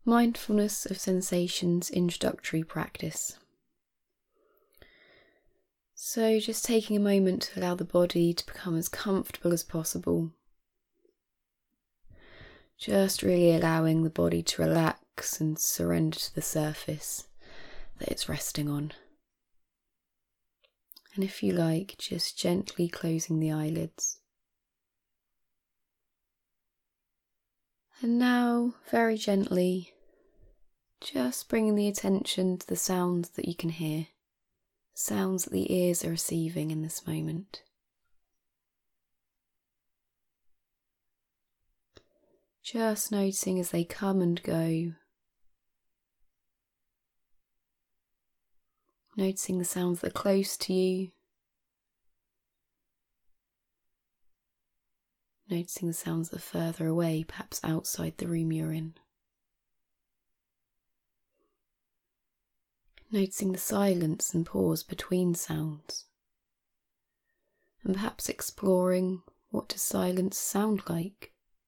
Mindfulness of Sensations Introductory Practice. So just taking a moment to allow the body to become as comfortable as possible. Just really allowing the body to relax and surrender to the surface that it's resting on. And if you like, just gently closing the eyelids. And now, very gently, just bringing the attention to the sounds that you can hear, sounds that the ears are receiving in this moment. Just noticing as they come and go. Noticing the sounds that are close to you. Noticing the sounds that are further away, perhaps outside the room you're in. Noticing the silence and pause between sounds. And perhaps exploring, what does silence sound like?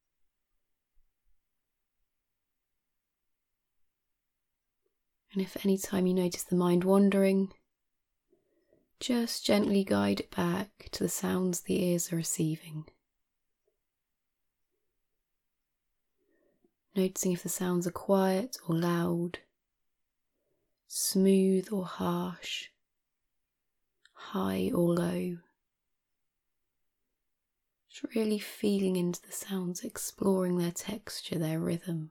And if any time you notice the mind wandering, just gently guide it back to the sounds the ears are receiving. Noticing if the sounds are quiet or loud, smooth or harsh, high or low. Just really feeling into the sounds, exploring their texture, their rhythm.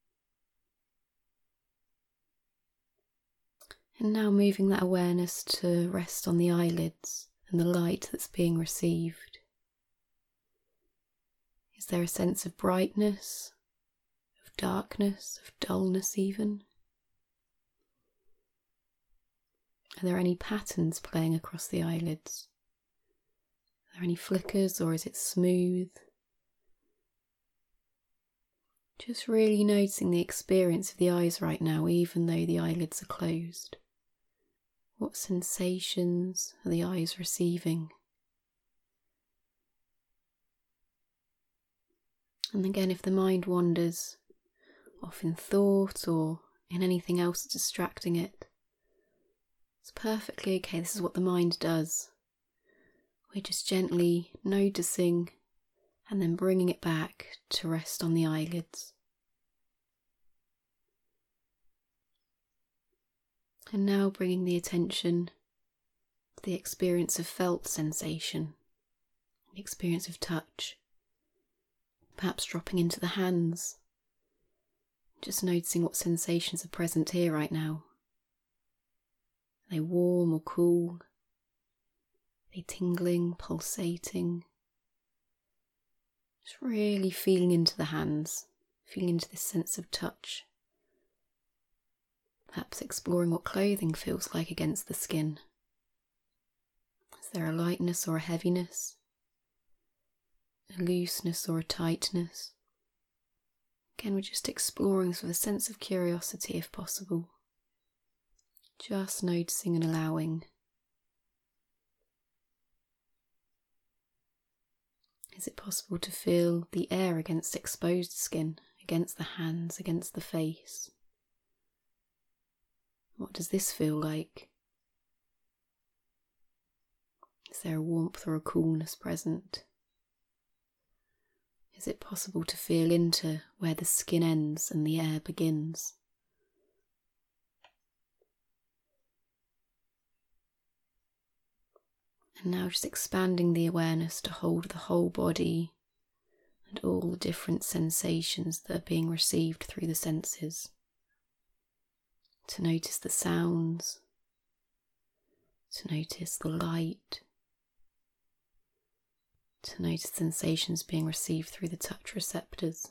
And now moving that awareness to rest on the eyelids and the light that's being received. Is there a sense of brightness, of darkness, of dullness even? Are there any patterns playing across the eyelids? Are there any flickers, or is it smooth? Just really noticing the experience of the eyes right now, even though the eyelids are closed. What sensations are the eyes receiving? And again, if the mind wanders off in thought or in anything else distracting it, it's perfectly okay. This is what the mind does. We're just gently noticing and then bringing it back to rest on the eyelids. And now bringing the attention to the experience of felt sensation, the experience of touch, perhaps dropping into the hands, just noticing what sensations are present here right now. Are they warm or cool? Are they tingling, pulsating? Just really feeling into the hands, feeling into this sense of touch. Perhaps exploring what clothing feels like against the skin. Is there a lightness or a heaviness? A looseness or a tightness? Again, we're just exploring this with a sense of curiosity if possible. Just noticing and allowing. Is it possible to feel the air against exposed skin, against the hands, against the face? What does this feel like? Is there a warmth or a coolness present? Is it possible to feel into where the skin ends and the air begins? And now just expanding the awareness to hold the whole body and all the different sensations that are being received through the senses. To notice the sounds, to notice the light, to notice sensations being received through the touch receptors.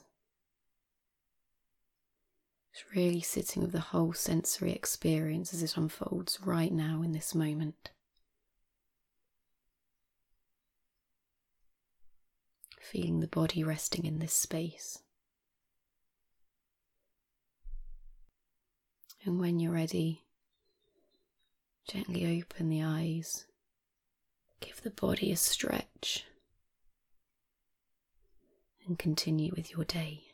Just really sitting with the whole sensory experience as it unfolds right now in this moment. Feeling the body resting in this space. And when you're ready, gently open the eyes. Give the body a stretch. And continue with your day.